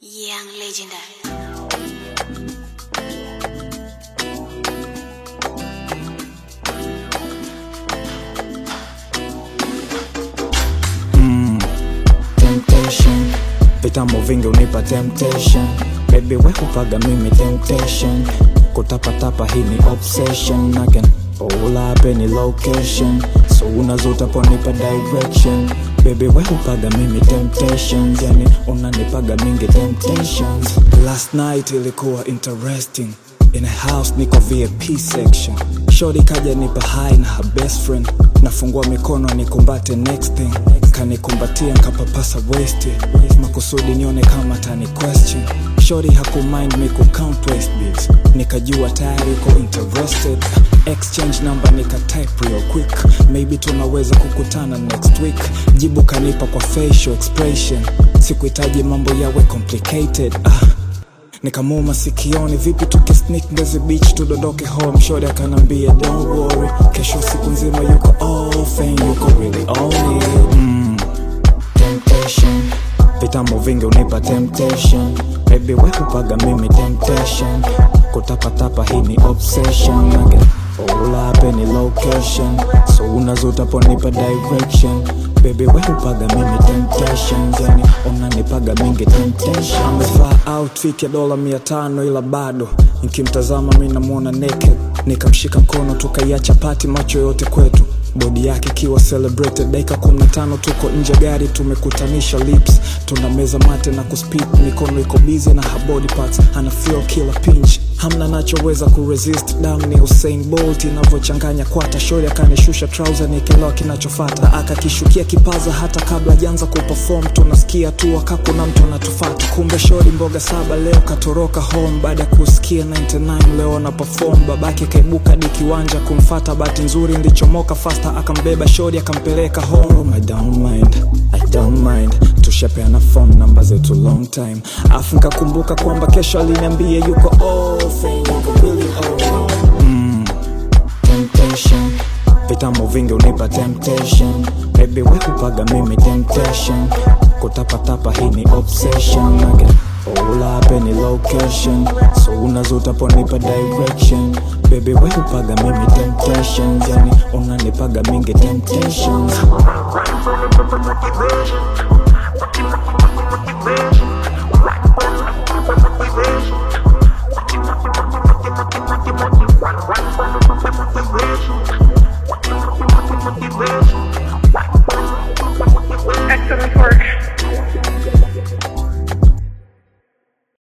Young legendary. Temptation, vitambo vingi unipa temptation. Baby we hupaga mimi temptation. Kutapatapa hii ni obsession. I can pull up any location, so unazuta ponipa direction. Baby we hupaga mimi temptations, yani unanipaga mingi temptations. Last night ilikuwa interesting. In a house niko VIP section. Shorty kaja nipa high na her best friend. Nafungua mikono nikumbate next thing. Kanikumbatia nkapapasa wasted. Makusudi nione kama tani question. Shorty hakumind me count waste bills. Nikajua tayari uko interested. Exchange number nika type real quick. Maybe tunaweza kukutana next week. Jibu kanipa kwa facial expression. Sikuhitaji mambo yawe complicated. Nikamuma sikioni vipi tukisneak Mbezi Beach tudondoke home. Shorty akanambia don't worry, kesho siku nzima yuko off and yuko really on it. Temptation, vitambo vingi unipa temptation. Baby we hupaga mimi temptation. Kutapatapa hii ni obsession. I can pull up any location, so unazuta ponipa direction. Baby we hupaga mimi temptation, yani unanipaga mingi temptation. Amevaa outfit ya $500 ila bado nikimtazama mimi namuona naked. Nikamshika mkono tukaiacha party macho yote kwetu. Body yake kiwa celebrated. Dakika 15 tuko nje gari tumekutanisha lips. Tunameza mate na kuspit. Mikono iko busy na her body parts. Ana feel killer pinch. Hamna nachoweza kuresist. Damu ni Usain Bolt inavyochanganya kwata. Shorty akanishusha trouser nikielewa kinachofata. Akakishukia kipaza hata kabla janza kuperform. Tunasikia tu wakakuna mtu anatufata. Kumbe shorty mboga 7 leo katoroka home. Baada kusikia 99 leo na perform. Babake kaibuka hadi kiwanja kumfata. Bahati nzuri ndichomoka fast akambeba shorty akampeleka home. I don't mind tushapeana phone number zetu long time. Afu nikakumbuka kwamba kesho aliniambia yuko off and yuko really off. Temptation, vitambo vingi unipa temptation. Baby we hupaga mimi temptation. Kutapatapa hii ni obsession. I can pull up any location, so unazuta ponipa direction. Baby we hupaga mimi temptations, yani unanipaga mingi temptations.